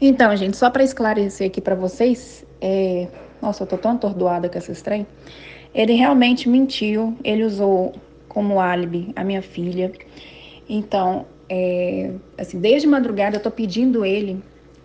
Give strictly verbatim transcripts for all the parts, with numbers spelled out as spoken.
Então, gente, só para esclarecer aqui para vocês, é... nossa, eu tô tão atordoada com esse trem. Ele realmente mentiu, ele usou como álibi a minha filha. Então, é... assim, desde madrugada eu tô pedindo ele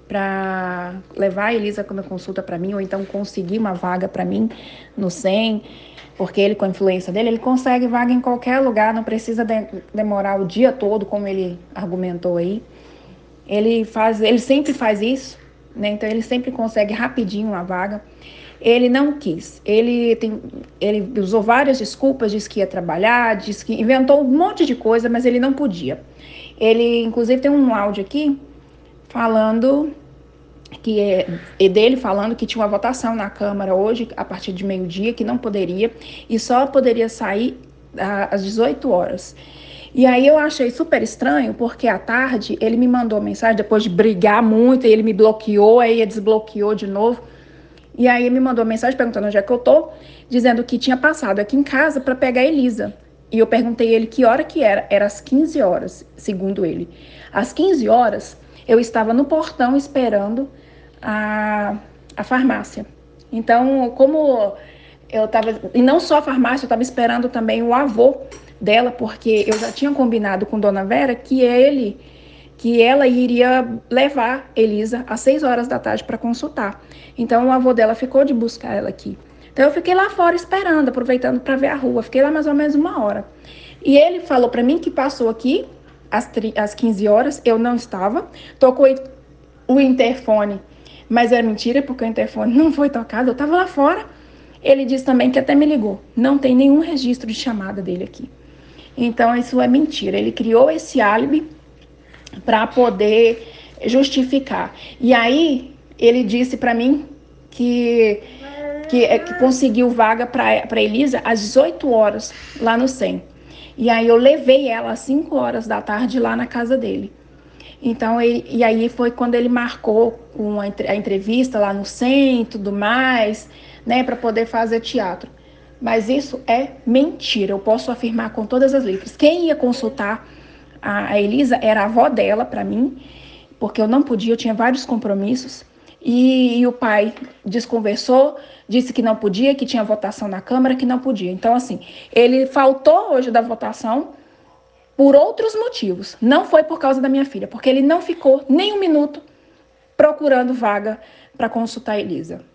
para levar a Elisa com uma consulta para mim, ou então conseguir uma vaga para mim no SEM, porque ele, com a influência dele, ele consegue vaga em qualquer lugar, não precisa de demorar o dia todo, como ele argumentou aí. Ele faz, ele sempre faz isso, né? Então ele sempre consegue rapidinho uma vaga. Ele não quis. Ele tem, ele usou várias desculpas, disse que ia trabalhar, disse que inventou um monte de coisa, mas ele não podia. Ele, inclusive, tem um áudio aqui falando que é, é dele falando que tinha uma votação na Câmara hoje, a partir de meio-dia, que não poderia, e só poderia sair às dezoito horas. E aí eu achei super estranho, porque à tarde ele me mandou mensagem, depois de brigar muito, e ele me bloqueou, aí ele desbloqueou de novo. E aí ele me mandou mensagem perguntando onde é que eu tô, dizendo que tinha passado aqui em casa para pegar a Elisa. E eu perguntei ele que hora que era. Era às quinze horas, segundo ele. Às quinze horas, eu estava no portão esperando a, a farmácia. Então, como eu estava... E não só a farmácia, eu estava esperando também o avô dela, porque eu já tinha combinado com Dona Vera que ele, que ela iria levar Elisa às seis horas da tarde para consultar. Então o avô dela ficou de buscar ela aqui. Então eu fiquei lá fora esperando, aproveitando para ver a rua. Fiquei lá mais ou menos uma hora. E ele falou para mim que passou aqui às, às quinze horas, eu não estava. Tocou o interfone, mas era mentira, porque o interfone não foi tocado, eu estava lá fora. Ele disse também que até me ligou. Não tem nenhum registro de chamada dele aqui. Então, isso é mentira. Ele criou esse álibi para poder justificar. E aí, ele disse para mim que, que, que conseguiu vaga para Elisa às dezoito horas, lá no SEM. E aí, eu levei ela às cinco horas da tarde lá na casa dele. Então, ele, e aí foi quando ele marcou com a, a entrevista lá no SEM e tudo mais, né, para poder fazer teatro. Mas isso é mentira, eu posso afirmar com todas as letras. Quem ia consultar a, a Elisa era a avó dela para mim, porque eu não podia, eu tinha vários compromissos. E, e o pai desconversou, disse que não podia, que tinha votação na Câmara, que não podia. Então, assim, ele faltou hoje da votação por outros motivos. Não foi por causa da minha filha, porque ele não ficou nem um minuto procurando vaga para consultar a Elisa.